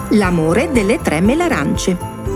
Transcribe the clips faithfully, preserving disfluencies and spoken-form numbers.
L'amore delle tre melarance.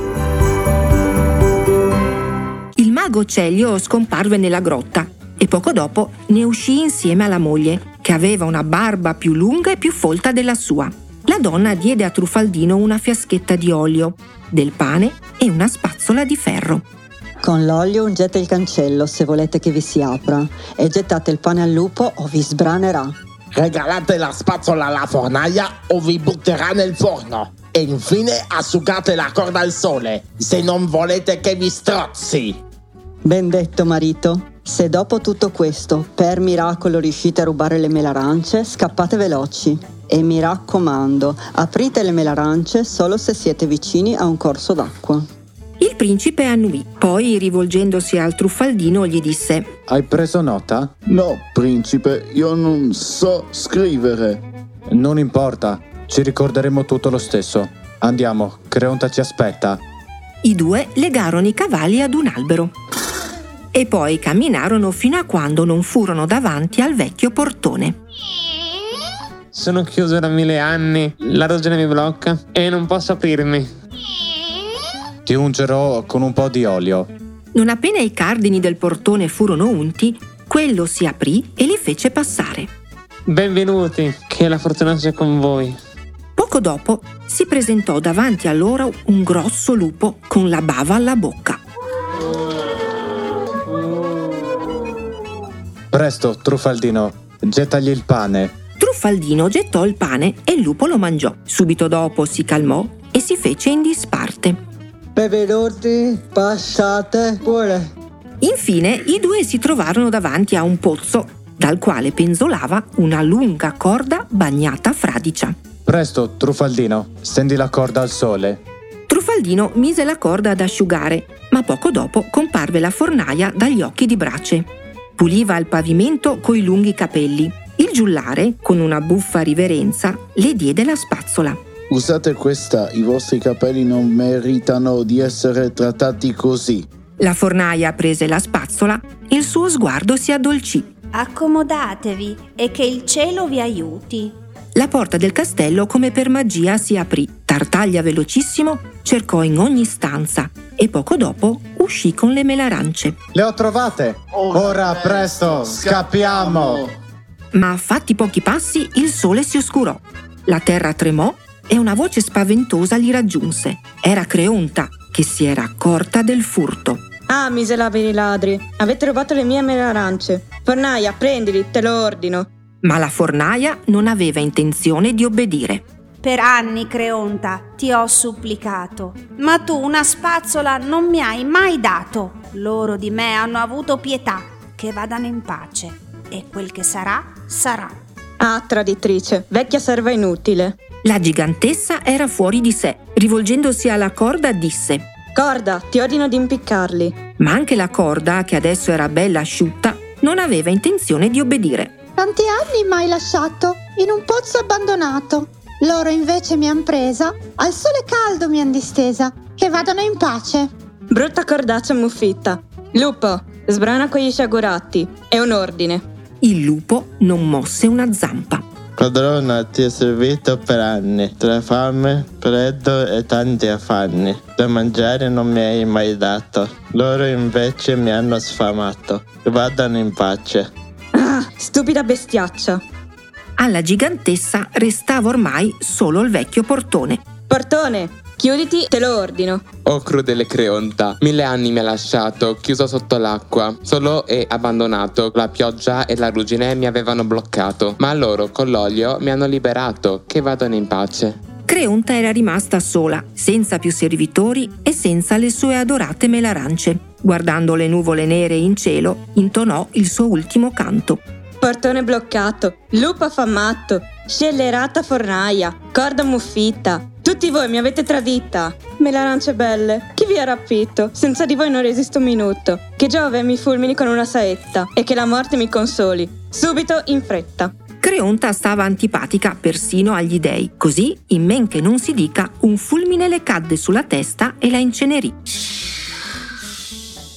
Il mago Celio scomparve nella grotta e poco dopo ne uscì insieme alla moglie, che aveva una barba più lunga e più folta della sua. La donna diede a Truffaldino una fiaschetta di olio, del pane e una spazzola di ferro. Con l'olio ungete il cancello se volete che vi si apra e gettate il pane al lupo o vi sbranerà. Regalate la spazzola alla fornaia o vi butterà nel forno. E infine asciugate la corda al sole, se non volete che vi strozzi. Ben detto, marito. Se dopo tutto questo, per miracolo, riuscite a rubare le melarance, scappate veloci. E mi raccomando, aprite le melarance solo se siete vicini a un corso d'acqua. Il principe annuì, poi rivolgendosi al Truffaldino gli disse: Hai preso nota? No, principe, io non so scrivere. Non importa, ci ricorderemo tutto lo stesso. Andiamo, Creonta ci aspetta. I due legarono i cavalli ad un albero e poi camminarono fino a quando non furono davanti al vecchio portone. Sono chiuso da mille anni, la ruggine mi blocca e non posso aprirmi. Ti ungerò con un po' di olio. Non appena i cardini del portone furono unti, quello si aprì e li fece passare. Benvenuti, che la fortuna sia con voi. Poco dopo si presentò davanti a loro un grosso lupo con la bava alla bocca. Presto, Truffaldino, gettagli il pane. Truffaldino gettò il pane e il lupo lo mangiò. Subito dopo si calmò e si fece in disparte. Benvenuti, passate pure. Infine i due si trovarono davanti a un pozzo, dal quale penzolava una lunga corda bagnata fradicia. Presto, Truffaldino, stendi la corda al sole. Truffaldino mise la corda ad asciugare, ma poco dopo comparve la fornaia dagli occhi di brace. Puliva il pavimento coi lunghi capelli. Il giullare, con una buffa riverenza, le diede la spazzola. Usate questa, i vostri capelli non meritano di essere trattati così. La fornaia prese la spazzola e il suo sguardo si addolcì. Accomodatevi e che il cielo vi aiuti. La porta del castello come per magia si aprì. Tartaglia velocissimo cercò in ogni stanza e poco dopo uscì con le melarance. Le ho trovate! Ora, Ora presto, scappiamo! Ma fatti pochi passi il sole si oscurò. La terra tremò e una voce spaventosa li raggiunse. Era Creonta, che si era accorta del furto. Ah, miserabili ladri, avete rubato le mie melarance. Fornaia, prendili, te lo ordino. Ma la fornaia non aveva intenzione di obbedire. Per anni, Creonta, ti ho supplicato, ma tu una spazzola non mi hai mai dato. Loro di me hanno avuto pietà, che vadano in pace. E quel che sarà, sarà. Ah, traditrice, vecchia serva inutile. La gigantessa era fuori di sé. Rivolgendosi alla corda disse: Corda, ti ordino di impiccarli. Ma anche la corda, che adesso era bella asciutta, non aveva intenzione di obbedire. Tanti anni m'hai lasciato in un pozzo abbandonato. Loro invece mi han presa, al sole caldo mi han distesa. Che vadano in pace. Brutta cordaccia muffitta. Lupo, sbrana quegli sciagurati. È un ordine. Il lupo non mosse una zampa. Padrona, ti ho servito per anni, tra fame, freddo e tanti affanni. Da mangiare non mi hai mai dato, loro invece mi hanno sfamato. Vadano in pace. Ah, stupida bestiaccia. Alla gigantessa restava ormai solo il vecchio portone. Portone, chiuditi, te lo ordino. Oh crudele Creonta, mille anni mi ha lasciato, chiuso sotto l'acqua, solo e abbandonato. La pioggia e la ruggine mi avevano bloccato, ma loro con l'olio mi hanno liberato, che vadano in pace. Creonta era rimasta sola, senza più servitori e senza le sue adorate melarance. Guardando le nuvole nere in cielo, intonò il suo ultimo canto. Portone bloccato, lupo affamato, scellerata fornaia, corda muffitta. Tutti voi mi avete tradita. Melarance belle, chi vi ha rapito? Senza di voi non resisto un minuto. Che Giove mi fulmini con una saetta e che la morte mi consoli. Subito, in fretta. Creonta stava antipatica persino agli dei. Così, in men che non si dica, un fulmine le cadde sulla testa e la incenerì.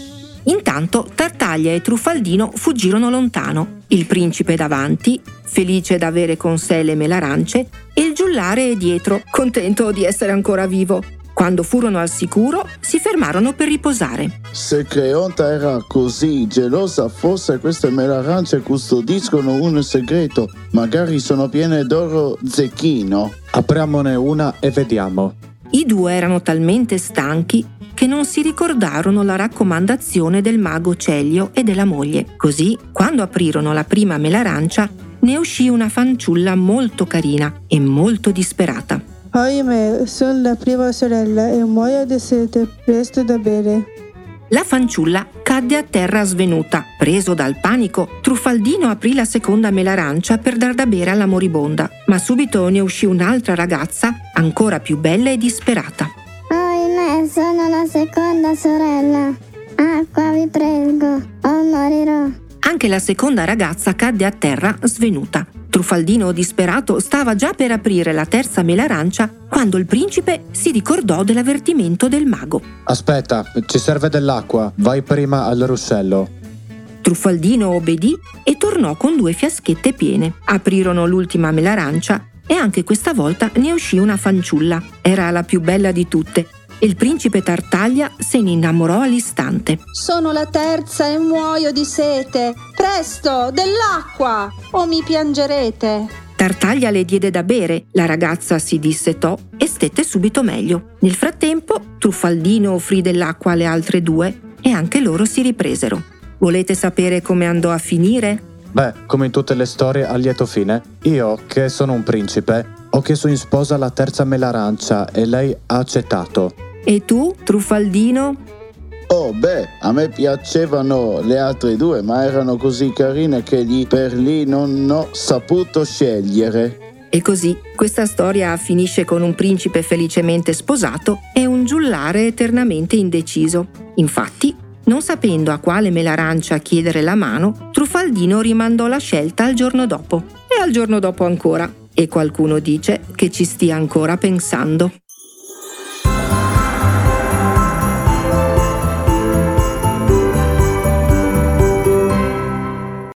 Intanto Tartaglia e Truffaldino fuggirono lontano, il principe davanti, felice d'avere con sé le melarance, e il giullare dietro, contento di essere ancora vivo. Quando furono al sicuro, si fermarono per riposare. Se Creonta era così gelosa, forse queste melarance custodiscono un segreto. Magari sono piene d'oro zecchino. Apriamone una e vediamo. I due erano talmente stanchi che non si ricordarono la raccomandazione del mago Celio e della moglie. Così, quando aprirono la prima melarancia, ne uscì una fanciulla molto carina e molto disperata. Ahimè, sono la prima sorella e muoio di sete, presto da bere. La fanciulla cadde a terra svenuta. Preso dal panico, Truffaldino aprì la seconda melarancia per dar da bere alla moribonda, ma subito ne uscì un'altra ragazza, ancora più bella e disperata. Ahimè, sono la seconda sorella. Acqua, vi prego, o morirò. Anche la seconda ragazza cadde a terra svenuta. Truffaldino, disperato, stava già per aprire la terza melarancia quando il principe si ricordò dell'avvertimento del mago. Aspetta, ci serve dell'acqua. Vai prima al ruscello. Truffaldino obbedì e tornò con due fiaschette piene. Aprirono l'ultima melarancia e anche questa volta ne uscì una fanciulla. Era la più bella di tutte. Il principe Tartaglia se ne innamorò all'istante. Sono la terza e muoio di sete. Presto, dell'acqua, o mi piangerete. Tartaglia le diede da bere, la ragazza si dissetò e stette subito meglio. Nel frattempo, Truffaldino offrì dell'acqua alle altre due e anche loro si ripresero. Volete sapere come andò a finire? Beh, come in tutte le storie a lieto fine. Io, che sono un principe, ho chiesto in sposa la terza melarancia e lei ha accettato. E tu, Truffaldino? Oh beh, a me piacevano le altre due, ma erano così carine che lì per lì non ho saputo scegliere. E così questa storia finisce con un principe felicemente sposato e un giullare eternamente indeciso. Infatti, non sapendo a quale melarancia chiedere la mano, Truffaldino rimandò la scelta al giorno dopo e al giorno dopo ancora. E qualcuno dice che ci stia ancora pensando.